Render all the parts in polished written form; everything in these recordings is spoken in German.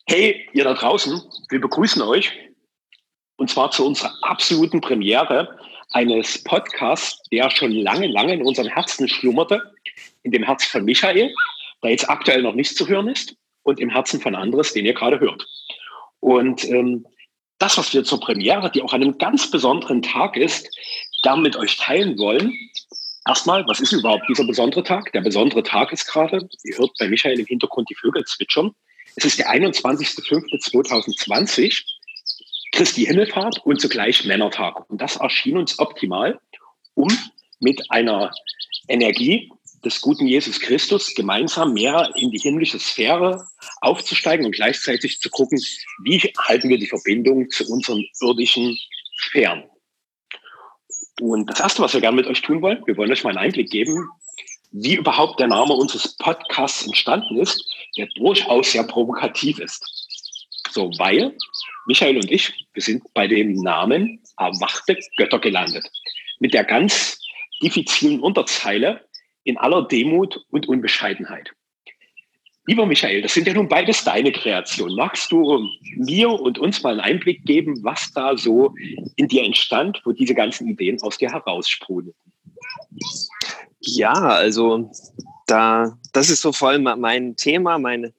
Hey, ihr da draußen, wir begrüßen euch und zwar zu unserer absoluten Premiere eines Podcasts, der schon lange, lange in unserem Herzen schlummerte, in dem Herz von Michael, der jetzt aktuell noch nicht zu hören ist, und im Herzen von Andres, den ihr gerade hört. Und das, was wir zur Premiere, die auch an einem ganz besonderen Tag ist, gern mit euch teilen wollen. Erstmal, was ist überhaupt dieser besondere Tag? Der besondere Tag ist gerade, ihr hört bei Michael im Hintergrund die Vögel zwitschern. Es ist der 21.05.2020, Christi Himmelfahrt und zugleich Männertag. Und das erschien uns optimal, um mit einer Energie des guten Jesus Christus gemeinsam mehr in die himmlische Sphäre aufzusteigen und gleichzeitig zu gucken, wie halten wir die Verbindung zu unseren irdischen Sphären. Und das Erste, was wir gerne mit euch tun wollen, wir wollen euch mal einen Einblick geben, wie überhaupt der Name unseres Podcasts entstanden ist, der durchaus sehr provokativ ist. So, weil Michael und ich, wir sind bei dem Namen Erwachte Götter gelandet. Mit der ganz diffizilen Unterzeile in aller Demut und Unbescheidenheit. Lieber Michael, das sind ja nun beides deine Kreationen. Magst du mir und uns mal einen Einblick geben, was da so in dir entstand, wo diese ganzen Ideen aus dir heraussprudelten? Ja, also das ist so voll mein Thema, meine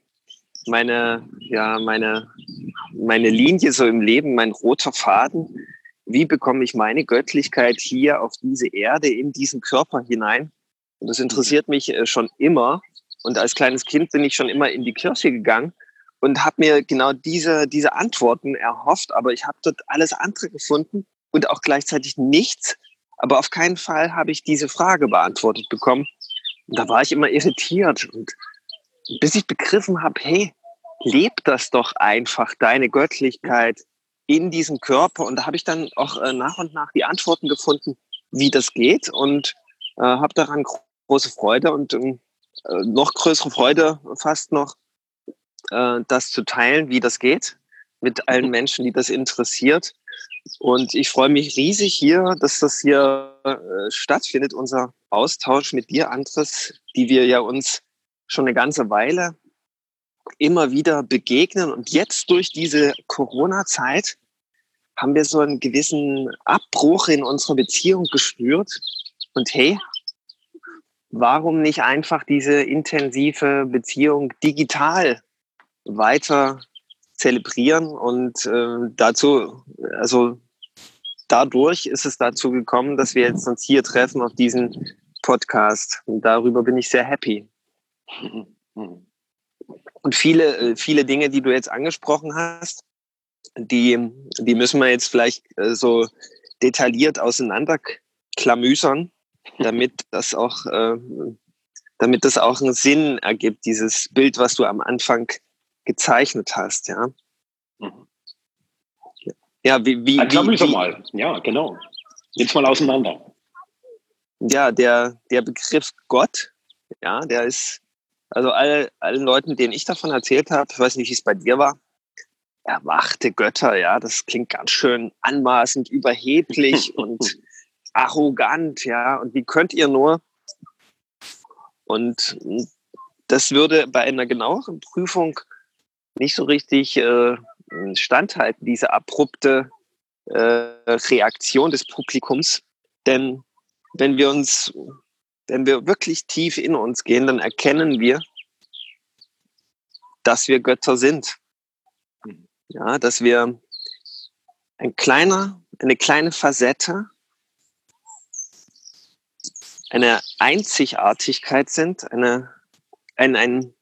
Linie so im Leben, mein roter Faden. Wie bekomme ich meine Göttlichkeit hier auf diese Erde, in diesen Körper hinein? Und das interessiert mich schon immer. Und als kleines Kind bin ich schon immer in die Kirche gegangen und habe mir genau diese Antworten erhofft. Aber ich habe dort alles andere gefunden und auch gleichzeitig nichts. Aber auf keinen Fall habe ich diese Frage beantwortet bekommen. Und da war ich immer irritiert. Und bis ich begriffen habe, hey, leb das doch einfach, deine Göttlichkeit in diesem Körper. Und da habe ich dann auch nach und nach die Antworten gefunden, wie das geht. Und habe daran große Freude und noch größere Freude fast noch, das zu teilen, wie das geht, mit allen Menschen, die das interessiert. Und ich freue mich riesig hier, dass das hier stattfindet, unser Austausch mit dir, Andres, die wir ja uns schon eine ganze Weile immer wieder begegnen. Und jetzt durch diese Corona-Zeit haben wir so einen gewissen Abbruch in unserer Beziehung gespürt. Und hey, warum nicht einfach diese intensive Beziehung digital weiter zelebrieren? Und dadurch ist es dazu gekommen, dass wir jetzt uns hier treffen auf diesen Podcast. Und darüber bin ich sehr happy. Und viele Dinge, die du jetzt angesprochen hast, die müssen wir jetzt vielleicht so detailliert auseinanderklamüsern, damit das auch einen Sinn ergibt, dieses Bild, was du am Anfang gezeichnet hast, ja. Ja, mal. Ja, genau. Jetzt mal auseinander. Ja, der Begriff Gott, ja, der ist, also allen Leuten, denen ich davon erzählt habe, ich weiß nicht, wie es bei dir war, erwachte Götter, ja, das klingt ganz schön anmaßend, überheblich und arrogant, ja, und wie könnt ihr nur? Und das würde bei einer genaueren Prüfung nicht so richtig standhalten, diese abrupte Reaktion des Publikums. Denn wenn wir wirklich tief in uns gehen, dann erkennen wir, dass wir Götter sind. Ja, dass wir eine kleine Facette, eine Einzigartigkeit sind, ein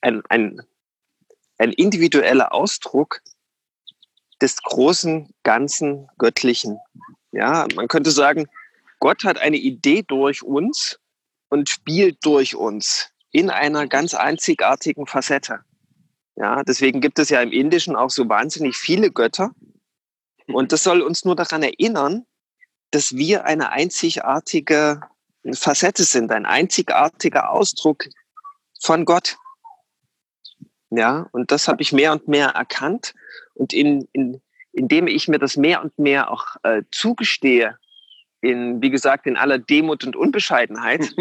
individueller Ausdruck des großen, ganzen Göttlichen. Ja, man könnte sagen, Gott hat eine Idee durch uns und spielt durch uns in einer ganz einzigartigen Facette. Ja, deswegen gibt es ja im Indischen auch so wahnsinnig viele Götter. Und das soll uns nur daran erinnern, dass wir eine einzigartige Facette sind, ein einzigartiger Ausdruck von Gott. Ja, und das habe ich mehr und mehr erkannt. Und indem ich mir das mehr und mehr auch zugestehe, wie gesagt, in aller Demut und Unbescheidenheit,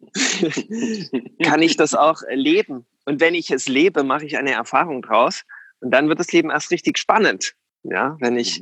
kann ich das auch leben. Und wenn ich es lebe, mache ich eine Erfahrung draus. Und dann wird das Leben erst richtig spannend. Ja, wenn ich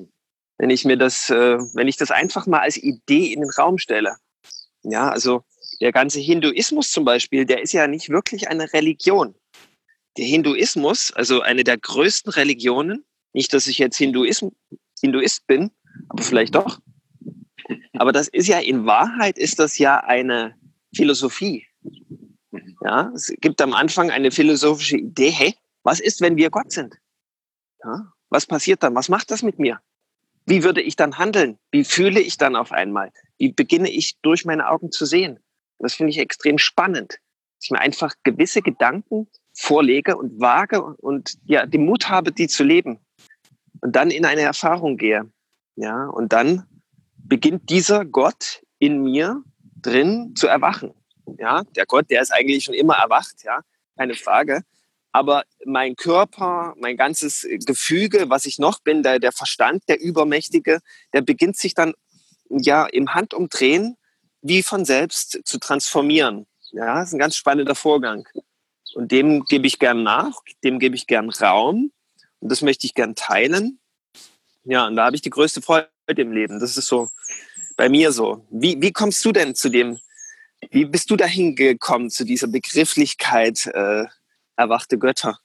das einfach mal als Idee in den Raum stelle. Ja, also der ganze Hinduismus zum Beispiel, der ist ja nicht wirklich eine Religion. Der Hinduismus, also eine der größten Religionen, nicht, dass ich jetzt Hinduist bin, aber vielleicht doch. Aber das ist ja in Wahrheit ist das ja eine Philosophie. Ja, es gibt am Anfang eine philosophische Idee, hey, was ist, wenn wir Gott sind? Ja, was passiert dann? Was macht das mit mir? Wie würde ich dann handeln? Wie fühle ich dann auf einmal? Wie beginne ich durch meine Augen zu sehen? Das finde ich extrem spannend, dass ich mir einfach gewisse Gedanken vorlege und wage und ja, den Mut habe, die zu leben und dann in eine Erfahrung gehe. Ja, und dann beginnt dieser Gott in mir drin zu erwachen. Ja, der Gott, der ist eigentlich schon immer erwacht, ja, keine Frage. Aber mein Körper, mein ganzes Gefüge, was ich noch bin, der Verstand, der Übermächtige, der beginnt sich dann ja im Handumdrehen wie von selbst zu transformieren. Ja, das ist ein ganz spannender Vorgang. Und dem gebe ich gern nach, dem gebe ich gern Raum und das möchte ich gern teilen. Ja, und da habe ich die größte Freude im Leben. Das ist so bei mir so. Wie kommst du denn zu dem, wie bist du dahin gekommen zu dieser Begrifflichkeit erwachte Götter?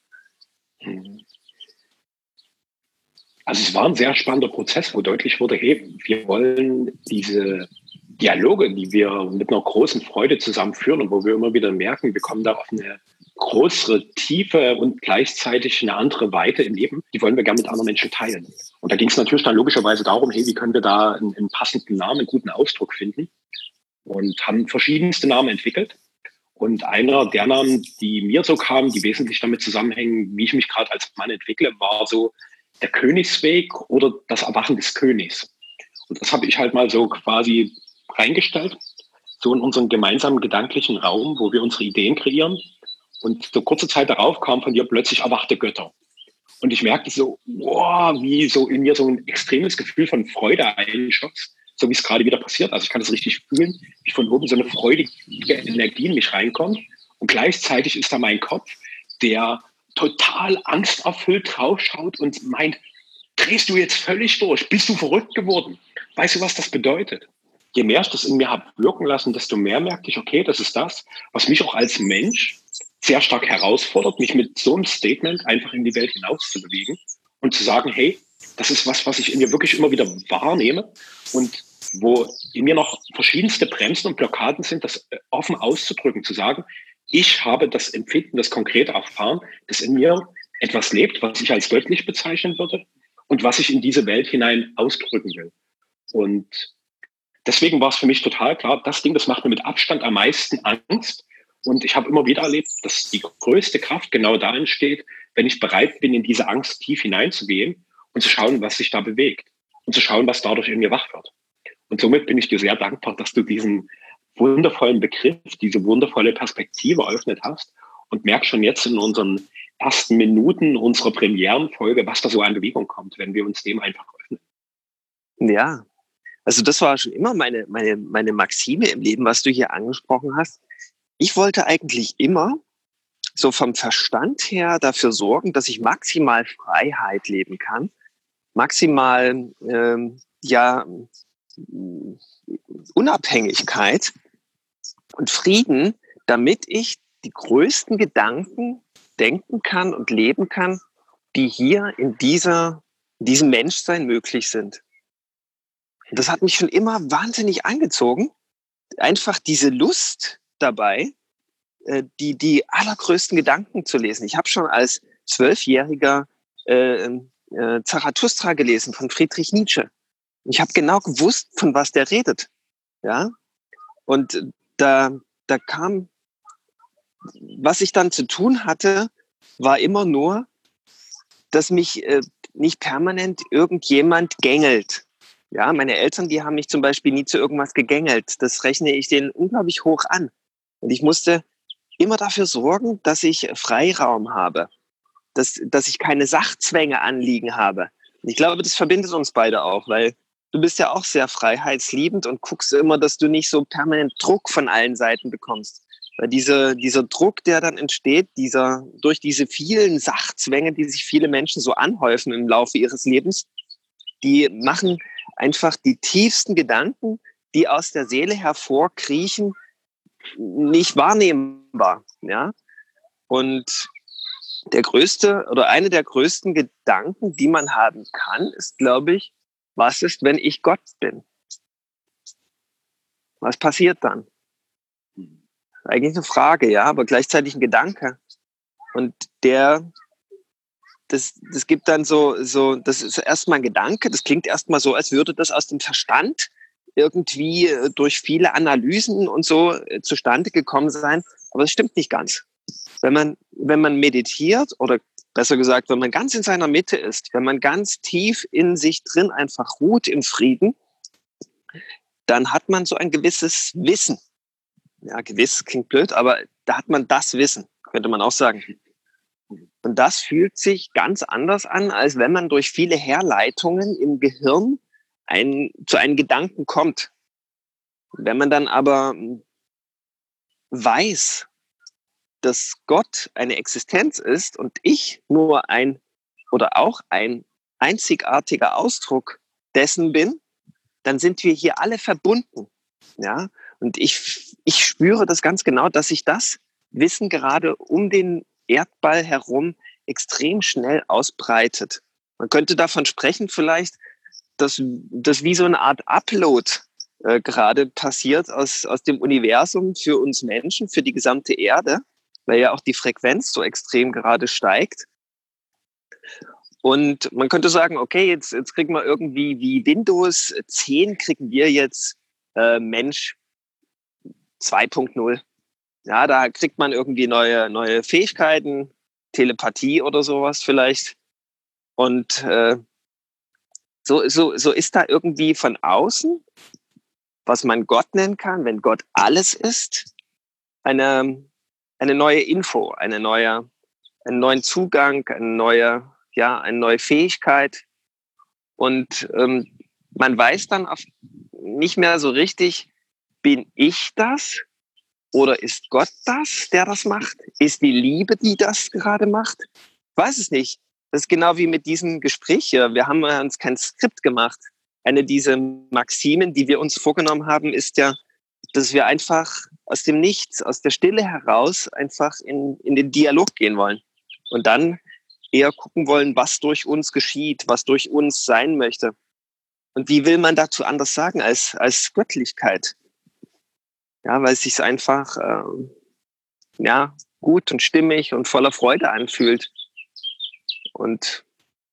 Also es war ein sehr spannender Prozess, wo deutlich wurde, hey, wir wollen diese Dialoge, die wir mit einer großen Freude zusammen führen und wo wir immer wieder merken, wir kommen da auf eine größere Tiefe und gleichzeitig eine andere Weite im Leben, die wollen wir gerne mit anderen Menschen teilen. Und da ging es natürlich dann logischerweise darum, hey, wie können wir da einen passenden Namen, einen guten Ausdruck finden, und haben verschiedenste Namen entwickelt. Und einer der Namen, die mir so kamen, die wesentlich damit zusammenhängen, wie ich mich gerade als Mann entwickle, war so der Königsweg oder das Erwachen des Königs. Und das habe ich halt mal so quasi reingestellt, so in unseren gemeinsamen gedanklichen Raum, wo wir unsere Ideen kreieren. Und so kurze Zeit darauf kam von dir plötzlich erwachte Götter. Und ich merkte so, wow, wie so in mir so ein extremes Gefühl von Freude einschoss, so wie es gerade wieder passiert. Also ich kann das richtig fühlen, wie von oben so eine freudige Energie in mich reinkommt. Und gleichzeitig ist da mein Kopf, der total angsterfüllt draufschaut und meint, drehst du jetzt völlig durch? Bist du verrückt geworden? Weißt du, was das bedeutet? Je mehr ich das in mir habe wirken lassen, desto mehr merkte ich, okay, das ist das, was mich auch als Mensch sehr stark herausfordert, mich mit so einem Statement einfach in die Welt hinaus zu bewegen und zu sagen, hey, das ist was ich in mir wirklich immer wieder wahrnehme und wo in mir noch verschiedenste Bremsen und Blockaden sind, das offen auszudrücken, zu sagen, ich habe das Empfinden, das konkrete Erfahren, dass in mir etwas lebt, was ich als göttlich bezeichnen würde und was ich in diese Welt hinein ausdrücken will. Und deswegen war es für mich total klar, das Ding, das macht mir mit Abstand am meisten Angst. Und ich habe immer wieder erlebt, dass die größte Kraft genau da entsteht, wenn ich bereit bin, in diese Angst tief hineinzugehen und zu schauen, was sich da bewegt und zu schauen, was dadurch in mir wach wird. Und somit bin ich dir sehr dankbar, dass du diesen wundervollen Begriff, diese wundervolle Perspektive eröffnet hast und merk schon jetzt in unseren ersten Minuten unserer Premierenfolge, was da so an Bewegung kommt, wenn wir uns dem einfach öffnen. Ja, also das war schon immer meine Maxime im Leben, was du hier angesprochen hast. Ich wollte eigentlich immer so vom Verstand her dafür sorgen, dass ich maximal Freiheit leben kann, maximal Unabhängigkeit und Frieden, damit ich die größten Gedanken denken kann und leben kann, die hier in diesem Menschsein möglich sind. Und das hat mich schon immer wahnsinnig angezogen. Einfach diese Lust dabei, die allergrößten Gedanken zu lesen. Ich habe schon als 12-Jähriger Zarathustra gelesen von Friedrich Nietzsche. Ich habe genau gewusst, von was der redet. Ja? Und da kam, was ich dann zu tun hatte, war immer nur, dass mich nicht permanent irgendjemand gängelt. Ja, meine Eltern, die haben mich zum Beispiel nie zu irgendwas gegängelt. Das rechne ich denen unglaublich hoch an. Und ich musste immer dafür sorgen, dass ich Freiraum habe, dass ich keine Sachzwänge anliegen habe. Und ich glaube, das verbindet uns beide auch, weil du bist ja auch sehr freiheitsliebend und guckst immer, dass du nicht so permanent Druck von allen Seiten bekommst. Weil dieser Druck, der dann entsteht, durch diese vielen Sachzwänge, die sich viele Menschen so anhäufen im Laufe ihres Lebens, die machen einfach die tiefsten Gedanken, die aus der Seele hervorkriechen, nicht wahrnehmbar. Ja? Und eine der größten Gedanken, die man haben kann, ist, glaube ich, was ist, wenn ich Gott bin? Was passiert dann? Eigentlich eine Frage, ja, aber gleichzeitig ein Gedanke. Und das gibt dann das ist erstmal ein Gedanke, das klingt erstmal so, als würde das aus dem Verstand irgendwie durch viele Analysen und so zustande gekommen sein, aber das stimmt nicht ganz. Wenn man meditiert oder besser gesagt, wenn man ganz in seiner Mitte ist, wenn man ganz tief in sich drin einfach ruht im Frieden, dann hat man so ein gewisses Wissen. Ja, gewiss klingt blöd, aber da hat man das Wissen, könnte man auch sagen. Und das fühlt sich ganz anders an, als wenn man durch viele Herleitungen im Gehirn zu einem Gedanken kommt. Wenn man dann aber weiß, dass Gott eine Existenz ist und ich nur ein einzigartiger Ausdruck dessen bin, dann sind wir hier alle verbunden. Ja? Und ich spüre das ganz genau, dass sich das Wissen gerade um den Erdball herum extrem schnell ausbreitet. Man könnte davon sprechen vielleicht, dass wie so eine Art Upload gerade passiert aus dem Universum für uns Menschen, für die gesamte Erde, weil ja auch die Frequenz so extrem gerade steigt. Und man könnte sagen, okay, jetzt kriegen wir irgendwie wie Windows 10 kriegen wir jetzt Mensch 2.0. Ja, da kriegt man irgendwie neue Fähigkeiten, Telepathie oder sowas vielleicht. Und so ist da irgendwie von außen, was man Gott nennen kann, wenn Gott alles ist, eine neue Info, einen neuen Zugang, eine neue Fähigkeit. Und man weiß dann nicht mehr so richtig, bin ich das? Oder ist Gott das, der das macht? Ist die Liebe, die das gerade macht? Ich weiß es nicht. Das ist genau wie mit diesem Gespräch hier. Wir haben uns kein Skript gemacht. Eine dieser Maximen, die wir uns vorgenommen haben, ist ja, dass wir einfach aus dem Nichts, aus der Stille heraus einfach in den Dialog gehen wollen. Und dann eher gucken wollen, was durch uns geschieht, was durch uns sein möchte. Und wie will man dazu anders sagen als Göttlichkeit? Ja, weil es sich einfach gut und stimmig und voller Freude anfühlt. Und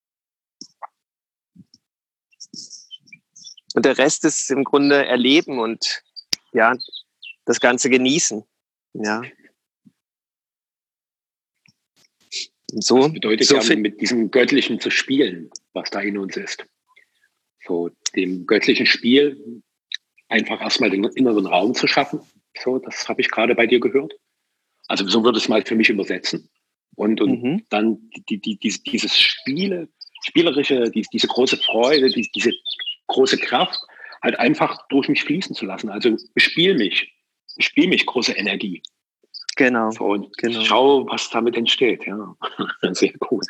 der Rest ist im Grunde erleben und ja, das Ganze genießen. Ja. Und so, das bedeutet ja, mit diesem Göttlichen zu spielen, was da in uns ist. So dem göttlichen Spiel einfach erstmal den inneren Raum zu schaffen. So, das habe ich gerade bei dir gehört. Also so würde ich es mal für mich übersetzen. Und dann dieses Spielerische, diese große Freude, diese große Kraft halt einfach durch mich fließen zu lassen. Also bespiel mich, große Energie. Genau. So, und schau, was damit entsteht. Ja, sehr cool.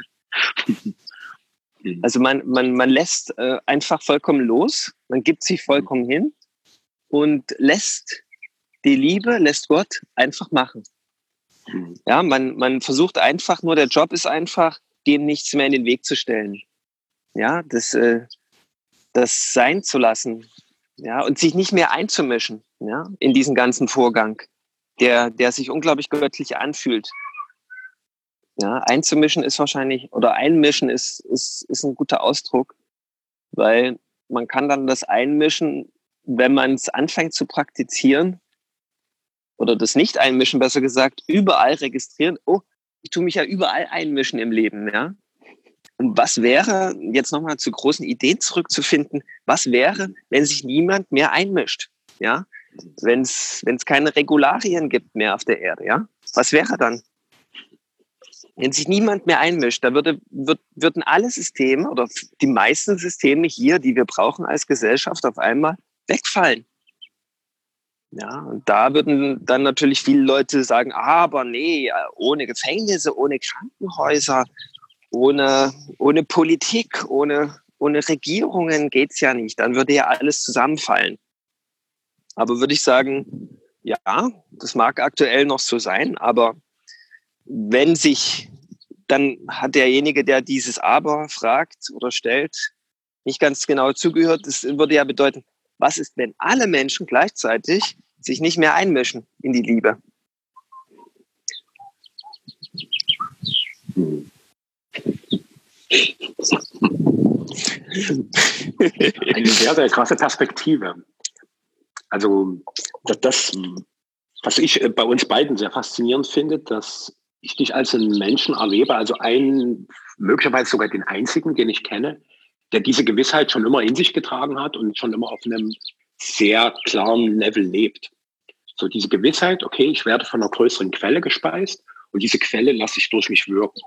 Also man lässt einfach vollkommen los, man gibt sich vollkommen hin und lässt die Liebe, lässt Gott einfach machen. Ja, man versucht einfach nur, der Job ist einfach, dem nichts mehr in den Weg zu stellen. Ja, das sein zu lassen. Ja, und sich nicht mehr einzumischen, ja, in diesen ganzen Vorgang, der sich unglaublich göttlich anfühlt. Ja, einzumischen ist wahrscheinlich, oder einmischen ist ein guter Ausdruck, weil man kann dann das Einmischen, wenn man es anfängt zu praktizieren, oder das Nicht-Einmischen, besser gesagt, überall registrieren, oh, ich tue mich ja überall einmischen im Leben, ja. Und was wäre, jetzt nochmal zu großen Ideen zurückzufinden, was wäre, wenn sich niemand mehr einmischt, ja? Wenn es keine Regularien gibt mehr auf der Erde, ja? Was wäre dann? Wenn sich niemand mehr einmischt, da würden alle Systeme oder die meisten Systeme hier, die wir brauchen als Gesellschaft, auf einmal wegfallen. Ja, und da würden dann natürlich viele Leute sagen, aber nee, ohne Gefängnisse, ohne Krankenhäuser, ohne Politik, ohne Regierungen geht's ja nicht. Dann würde ja alles zusammenfallen. Aber würde ich sagen, ja, das mag aktuell noch so sein, aber wenn sich, dann hat derjenige, der dieses Aber fragt oder stellt, nicht ganz genau zugehört. Das würde ja bedeuten, was ist, wenn alle Menschen gleichzeitig sich nicht mehr einmischen in die Liebe? Eine sehr, sehr krasse Perspektive. Also was ich bei uns beiden sehr faszinierend finde, dass ich dich als einen Menschen erlebe, also möglicherweise sogar den einzigen, den ich kenne, der diese Gewissheit schon immer in sich getragen hat und schon immer auf einem sehr klaren Level lebt. So diese Gewissheit, okay, ich werde von einer größeren Quelle gespeist und diese Quelle lasse ich durch mich wirken.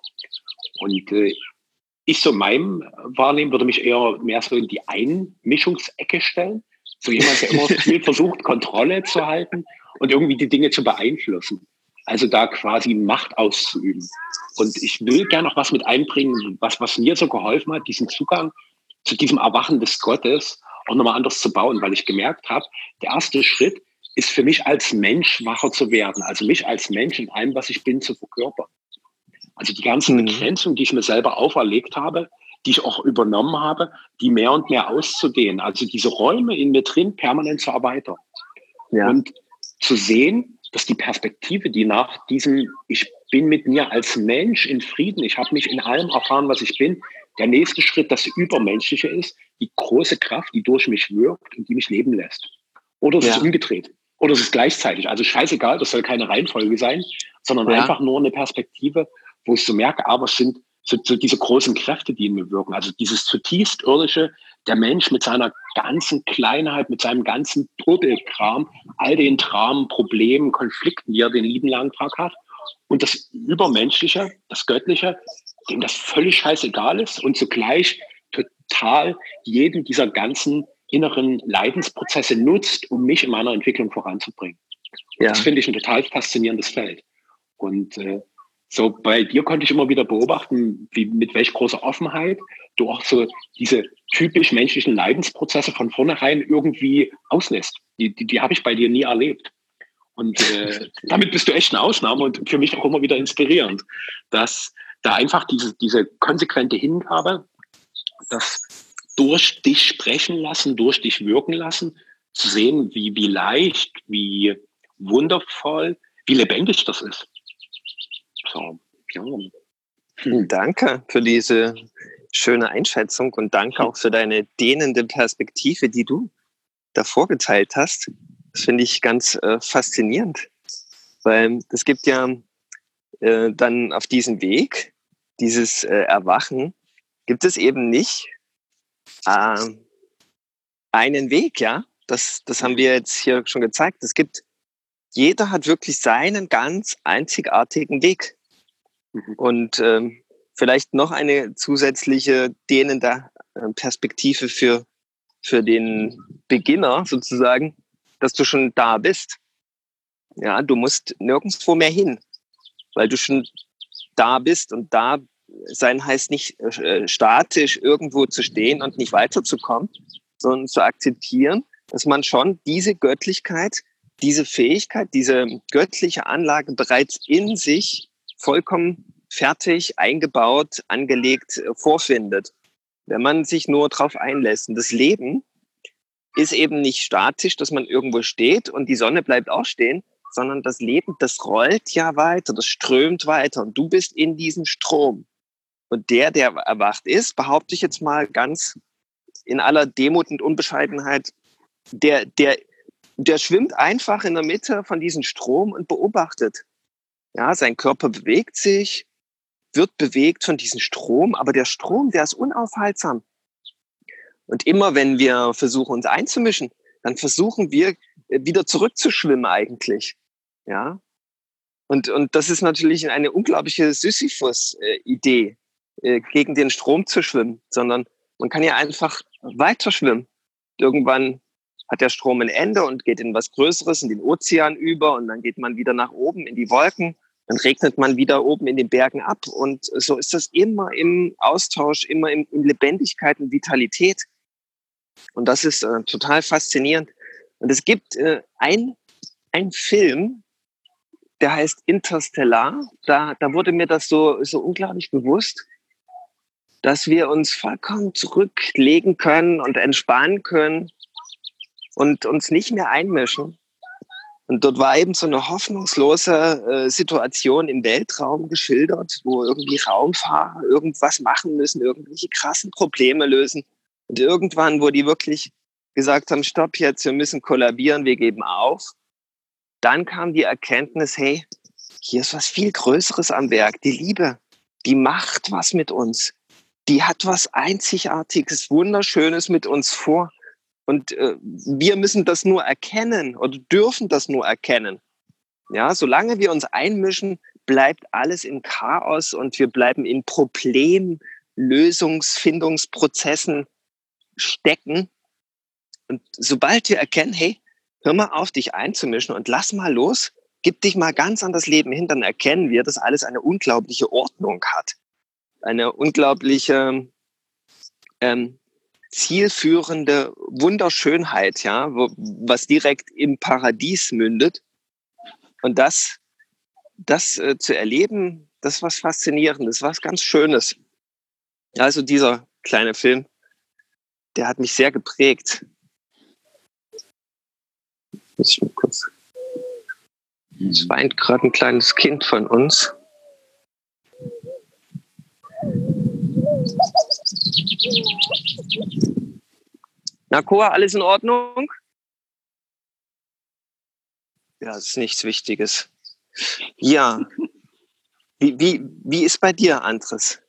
Und ich so in meinem Wahrnehmen würde mich eher mehr so in die Einmischungsecke stellen. So jemand, der immer viel versucht, Kontrolle zu halten und irgendwie die Dinge zu beeinflussen. Also da quasi Macht auszuüben. Und ich will gerne noch was mit einbringen, was mir so geholfen hat, diesen Zugang zu diesem Erwachen des Gottes auch nochmal anders zu bauen, weil ich gemerkt habe, der erste Schritt ist für mich als Mensch wacher zu werden, also mich als Mensch in allem, was ich bin, zu verkörpern. Also die ganzen Begrenzungen, die ich mir selber auferlegt habe, die ich auch übernommen habe, die mehr und mehr auszudehnen. Also diese Räume in mir drin permanent zu erweitern. Ja. Und zu sehen, dass die Perspektive, die nach diesem, ich bin mit mir als Mensch in Frieden, ich habe mich in allem erfahren, was ich bin, der nächste Schritt, das Übermenschliche ist, die große Kraft, die durch mich wirkt und die mich leben lässt. Oder es ist umgedreht. Oder es ist gleichzeitig. Also scheißegal, das soll keine Reihenfolge sein, sondern einfach nur eine Perspektive, wo ich so merke, aber es sind so diese großen Kräfte, die in mir wirken. Also dieses zutiefst irdische, der Mensch mit seiner ganzen Kleinheit, mit seinem ganzen Turtelkram, all den Dramen, Problemen, Konflikten, die er den lieben langen Tag hat. Und das Übermenschliche, das Göttliche, dem das völlig scheißegal ist und zugleich total jeden dieser ganzen inneren Leidensprozesse nutzt, um mich in meiner Entwicklung voranzubringen. Ja. Das finde ich ein total faszinierendes Feld. Und so bei dir konnte ich immer wieder beobachten, mit welch großer Offenheit du auch so diese typisch menschlichen Leidensprozesse von vornherein irgendwie auslässt. Die habe ich bei dir nie erlebt. Und damit bist du echt eine Ausnahme und für mich auch immer wieder inspirierend, dass da einfach diese konsequente Hingabe, das durch dich sprechen lassen, durch dich wirken lassen, zu sehen, wie leicht, wie wundervoll, wie lebendig das ist. So, ja. Danke für diese schöne Einschätzung und danke auch für deine dehnende Perspektive, die du davor geteilt hast. Das finde ich ganz faszinierend, weil es gibt ja dann auf diesem Weg, dieses Erwachen, gibt es eben nicht einen Weg, ja. Das haben wir jetzt hier schon gezeigt. Jeder hat wirklich seinen ganz einzigartigen Weg. Und vielleicht noch eine zusätzliche dehnende Perspektive für den Beginner sozusagen, dass du schon da bist. Ja, du musst nirgendwo mehr hin, weil du schon da bist. Und da sein heißt nicht statisch irgendwo zu stehen und nicht weiterzukommen, sondern zu akzeptieren, dass man schon diese Göttlichkeit, diese Fähigkeit, diese göttliche Anlage bereits in sich vollkommen fertig, eingebaut, angelegt vorfindet, wenn man sich nur darauf einlässt. Und das Leben ist eben nicht statisch, dass man irgendwo steht und die Sonne bleibt auch stehen, sondern das Leben, das rollt ja weiter, das strömt weiter und du bist in diesem Strom. Und der erwacht ist, behaupte ich jetzt mal ganz in aller Demut und Unbescheidenheit, der schwimmt einfach in der Mitte von diesem Strom und beobachtet. Ja, sein Körper bewegt sich, wird bewegt von diesem Strom, aber der Strom, der ist unaufhaltsam. Und immer wenn wir versuchen, uns einzumischen, dann versuchen wir wieder zurückzuschwimmen eigentlich. Ja. Und das ist natürlich eine unglaubliche Sisyphus-Idee, gegen den Strom zu schwimmen, sondern man kann ja einfach weiter schwimmen. Irgendwann hat der Strom ein Ende und geht in was Größeres, in den Ozean über und dann geht man wieder nach oben in die Wolken, dann regnet man wieder oben in den Bergen ab und so ist das immer im Austausch, immer in Lebendigkeit und Vitalität und das ist total faszinierend. Und es gibt ein Film, der heißt Interstellar, da wurde mir das so unglaublich bewusst, dass wir uns vollkommen zurücklegen können und entspannen können und uns nicht mehr einmischen. Und dort war eben so eine hoffnungslose Situation im Weltraum geschildert, wo irgendwie Raumfahrer irgendwas machen müssen, irgendwelche krassen Probleme lösen. Und irgendwann, wo die wirklich gesagt haben, stopp jetzt, wir müssen kollabieren, wir geben auf, dann kam die Erkenntnis, hey, hier ist was viel Größeres am Werk. Die Liebe, die macht was mit uns. Die hat was Einzigartiges, Wunderschönes mit uns vor. Und wir müssen das nur erkennen oder dürfen das nur erkennen. Ja, solange wir uns einmischen, bleibt alles im Chaos und wir bleiben in Problemlösungsfindungsprozessen stecken. Und sobald wir erkennen, hey, hör mal auf, dich einzumischen und lass mal los, gib dich mal ganz an das Leben hin, dann erkennen wir, dass alles eine unglaubliche Ordnung hat. Eine unglaubliche zielführende Wunderschönheit, ja, was direkt im Paradies mündet. Und das zu erleben, das ist was Faszinierendes, was ganz Schönes. Also dieser kleine Film, der hat mich sehr geprägt. Muss ich mal kurz. Es weint gerade ein kleines Kind von uns. Na, Koa, alles in Ordnung? Ja, das ist nichts Wichtiges. Ja. Wie ist bei dir, Andres?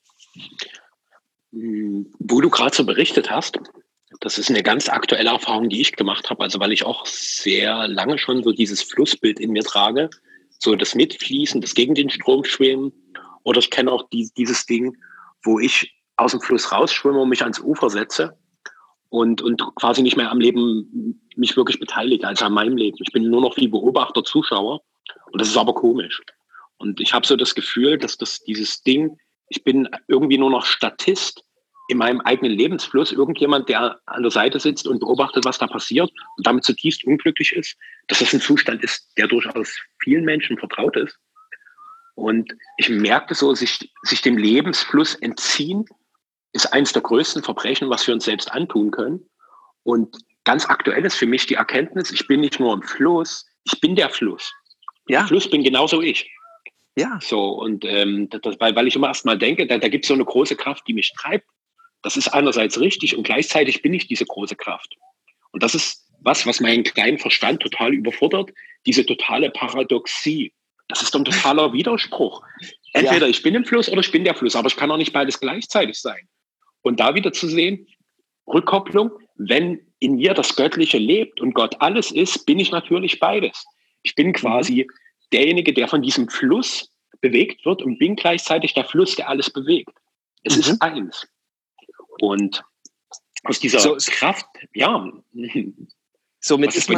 Wo du gerade so berichtet hast, das ist eine ganz aktuelle Erfahrung, die ich gemacht habe. Also weil ich auch sehr lange schon so dieses Flussbild in mir trage, so das Mitfließen, das gegen den Strom schwimmen. Oder ich kenne auch dieses Ding, wo ich aus dem Fluss rausschwimme und mich ans Ufer setze und quasi nicht mehr am Leben mich wirklich beteilige, also an meinem Leben. Ich bin nur noch wie Beobachter, Zuschauer und das ist aber komisch. Und ich habe so das Gefühl, dass dieses Ding, ich bin irgendwie nur noch Statist in meinem eigenen Lebensfluss, irgendjemand, der an der Seite sitzt und beobachtet, was da passiert und damit zutiefst unglücklich ist, dass das ein Zustand ist, der durchaus vielen Menschen vertraut ist. Und ich merkte so, sich dem Lebensfluss entziehen, ist eines der größten Verbrechen, was wir uns selbst antun können. Und ganz aktuell ist für mich die Erkenntnis, ich bin nicht nur im Fluss, ich bin der Fluss. Ja. Der Fluss bin genauso ich. Ja. So, und weil ich immer erst mal denke, da gibt es so eine große Kraft, die mich treibt. Das ist einerseits richtig und gleichzeitig bin ich diese große Kraft. Und das ist was meinen kleinen Verstand total überfordert, diese totale Paradoxie. Das ist doch ein totaler Widerspruch. Entweder ich bin im Fluss oder ich bin der Fluss, aber ich kann auch nicht beides gleichzeitig sein. Und da wieder zu sehen, Rückkopplung, wenn in mir das Göttliche lebt und Gott alles ist, bin ich natürlich beides. Ich bin quasi derjenige, der von diesem Fluss bewegt wird und bin gleichzeitig der Fluss, der alles bewegt. Es ist eins. Und aus dieser Kraft, ja. Somit ist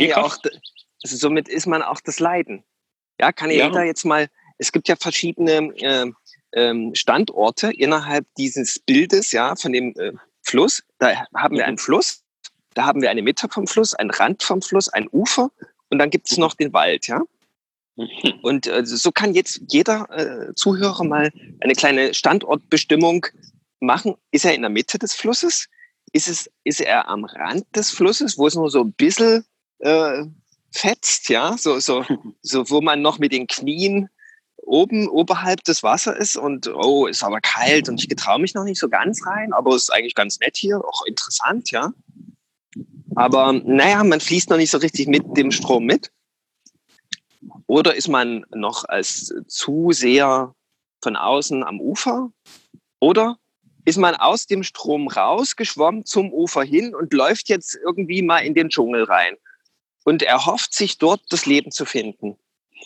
man auch das Leiden. Ja, kann jeder jetzt mal, es gibt ja verschiedene Standorte innerhalb dieses Bildes, ja, von dem Fluss. Da haben wir einen Fluss, da haben wir eine Mitte vom Fluss, einen Rand vom Fluss, ein Ufer und dann gibt es noch den Wald, ja. Und so kann jetzt jeder Zuhörer mal eine kleine Standortbestimmung machen. Ist er in der Mitte des Flusses? Ist er am Rand des Flusses, wo es nur so ein bisschen fetzt, ja, so wo man noch mit den Knien oberhalb des Wassers ist und ist aber kalt und ich getraue mich noch nicht so ganz rein, aber es ist eigentlich ganz nett hier, auch interessant, ja. Aber naja, man fließt noch nicht so richtig mit dem Strom mit. Oder ist man noch als Zuseher von außen am Ufer? Oder ist man aus dem Strom rausgeschwommen zum Ufer hin und läuft jetzt irgendwie mal in den Dschungel rein und erhofft sich dort das Leben zu finden?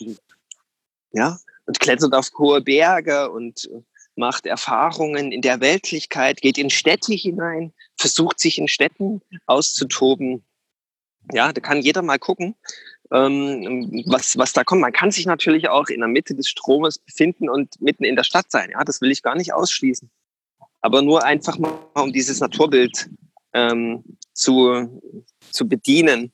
Ja, und klettert auf hohe Berge und macht Erfahrungen in der Weltlichkeit, geht in Städte hinein, versucht sich in Städten auszutoben. Ja, da kann jeder mal gucken, was da kommt. Man kann sich natürlich auch in der Mitte des Stromes befinden und mitten in der Stadt sein. Ja, das will ich gar nicht ausschließen. Aber nur einfach mal, um dieses Naturbild zu bedienen.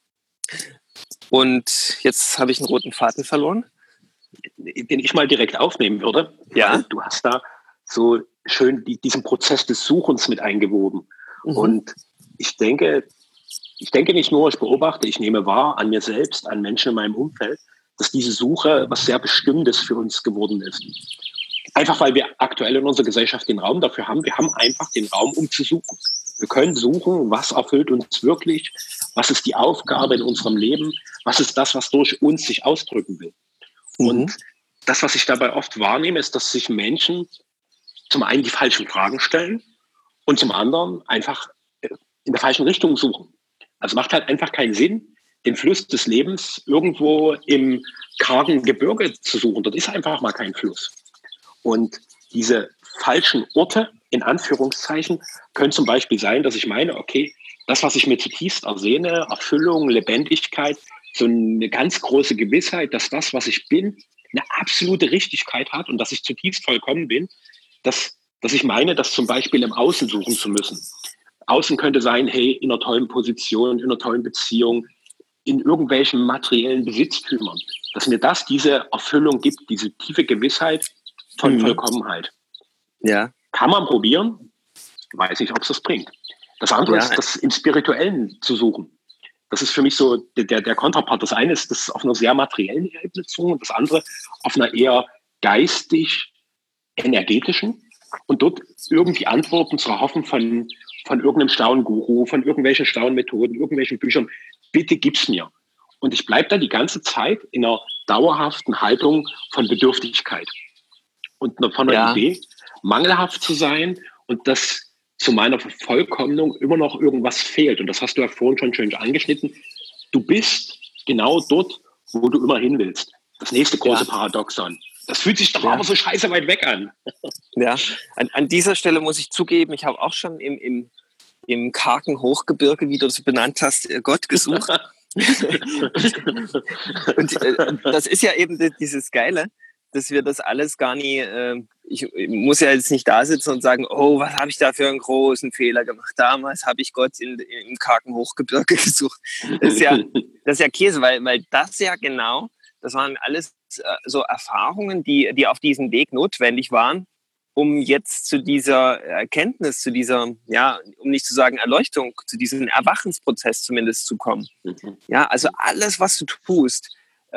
Und jetzt habe ich einen roten Faden verloren. Den ich mal direkt aufnehmen würde. Ja. Weil du hast da so schön diesen Prozess des Suchens mit eingewoben. Mhm. Und ich denke nicht nur, ich beobachte, ich nehme wahr an mir selbst, an Menschen in meinem Umfeld, dass diese Suche was sehr Bestimmtes für uns geworden ist. Einfach weil wir aktuell in unserer Gesellschaft den Raum dafür haben. Wir haben einfach den Raum, um zu suchen. Wir können suchen, was erfüllt uns wirklich, was ist die Aufgabe in unserem Leben, was ist das, was durch uns sich ausdrücken will. Und das, was ich dabei oft wahrnehme, ist, dass sich Menschen zum einen die falschen Fragen stellen und zum anderen einfach in der falschen Richtung suchen. Also macht halt einfach keinen Sinn, den Fluss des Lebens irgendwo im kargen Gebirge zu suchen. Dort ist einfach mal kein Fluss. Und diese falschen Orte, in Anführungszeichen, können zum Beispiel sein, dass ich meine, okay, das, was ich mir zutiefst ersehne, Erfüllung, Lebendigkeit, so eine ganz große Gewissheit, dass das, was ich bin, eine absolute Richtigkeit hat und dass ich zutiefst vollkommen bin, dass ich meine, das zum Beispiel im Außen suchen zu müssen. Außen könnte sein, hey, in einer tollen Position, in einer tollen Beziehung, in irgendwelchen materiellen Besitztümern, dass mir das diese Erfüllung gibt, diese tiefe Gewissheit von Vollkommenheit. Ja. Kann man probieren, weiß nicht, ob es das bringt. Das andere ist, das im Spirituellen zu suchen. Das ist für mich so der Kontrapart. Das eine ist, das auf einer sehr materiellen Ebene zu suchen und das andere auf einer eher geistig-energetischen und dort irgendwie Antworten zu erhoffen von irgendeinem Staunguru, von irgendwelchen Staunmethoden, irgendwelchen Büchern. Bitte gib's mir. Und ich bleibe da die ganze Zeit in einer dauerhaften Haltung von Bedürftigkeit und von einer Idee, mangelhaft zu sein und dass zu meiner Vervollkommnung immer noch irgendwas fehlt. Und das hast du ja vorhin schon schön angeschnitten. Du bist genau dort, wo du immer hin willst. Das nächste große Paradoxon. Das fühlt sich doch aber so scheiße weit weg an. Ja, an dieser Stelle muss ich zugeben, ich habe auch schon im kargen Hochgebirge, wie du es benannt hast, Gott gesucht. und das ist ja eben dieses Geile, dass wir das alles gar nie, ich muss ja jetzt nicht da sitzen und sagen, oh, was habe ich da für einen großen Fehler gemacht. Damals habe ich Gott im kargen Hochgebirge gesucht. Das ist ja Käse, weil das ja genau, das waren alles so Erfahrungen, die auf diesem Weg notwendig waren, um jetzt zu dieser Erkenntnis, zu dieser, ja, um nicht zu sagen Erleuchtung, zu diesem Erwachensprozess zumindest zu kommen. Ja, also alles, was du tust,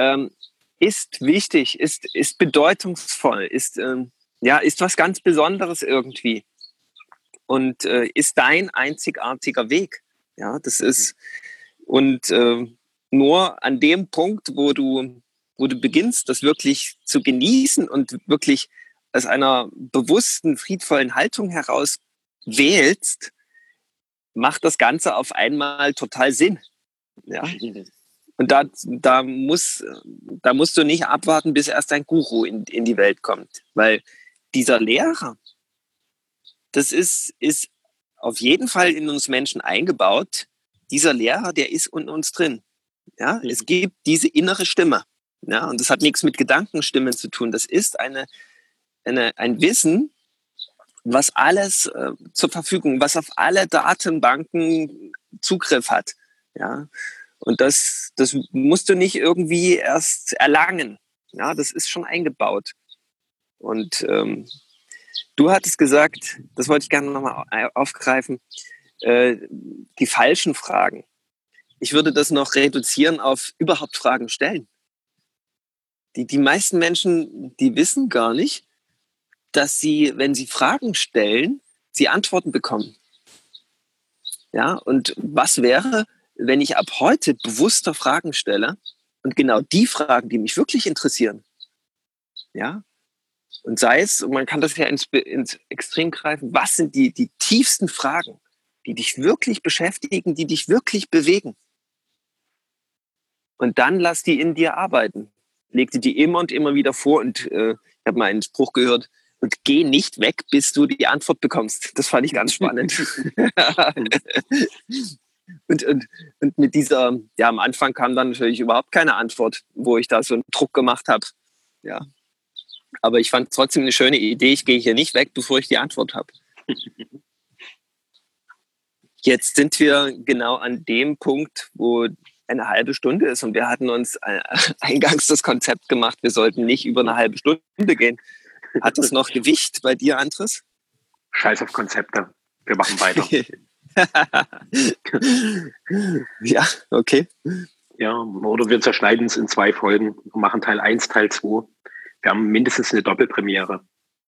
ist wichtig, ist bedeutungsvoll, ist was ganz Besonderes irgendwie und ist dein einzigartiger Weg. Ja, das ist und nur an dem Punkt, wo du beginnst, das wirklich zu genießen und wirklich aus einer bewussten, friedvollen Haltung heraus wählst, macht das Ganze auf einmal total Sinn. Ja. Und da musst du nicht abwarten, bis erst ein Guru in die Welt kommt. Weil dieser Lehrer, das ist auf jeden Fall in uns Menschen eingebaut. Dieser Lehrer, der ist in uns drin. Ja? Es gibt diese innere Stimme. Ja? Und das hat nichts mit Gedankenstimmen zu tun. Das ist ein Wissen, was alles zur Verfügung, was auf alle Datenbanken Zugriff hat. Ja? Und das musst du nicht irgendwie erst erlangen. Ja, das ist schon eingebaut. Und du hattest gesagt, das wollte ich gerne nochmal aufgreifen, die falschen Fragen. Ich würde das noch reduzieren auf überhaupt Fragen stellen. Die meisten Menschen, die wissen gar nicht, dass sie, wenn sie Fragen stellen, sie Antworten bekommen. Ja, und was wäre, wenn ich ab heute bewusster Fragen stelle und genau die Fragen, die mich wirklich interessieren, ja, und sei es, und man kann das ja ins Extrem greifen, was sind die tiefsten Fragen, die dich wirklich beschäftigen, die dich wirklich bewegen? Und dann lass die in dir arbeiten. Leg dir die immer und immer wieder vor und ich habe mal einen Spruch gehört, und geh nicht weg, bis du die Antwort bekommst. Das fand ich ganz spannend. Und mit dieser, ja, am Anfang kam dann natürlich überhaupt keine Antwort, wo ich da so einen Druck gemacht habe. Ja. Aber ich fand trotzdem eine schöne Idee. Ich gehe hier nicht weg, bevor ich die Antwort habe. Jetzt sind wir genau an dem Punkt, wo eine halbe Stunde ist. Und wir hatten uns eingangs das Konzept gemacht, wir sollten nicht über eine halbe Stunde gehen. Hat das noch Gewicht bei dir, Andres? Scheiß auf Konzepte. Wir machen weiter. Ja, okay. Ja, oder wir zerschneiden es in 2 Folgen und machen Teil 1, Teil 2. Wir haben mindestens eine Doppelpremiere.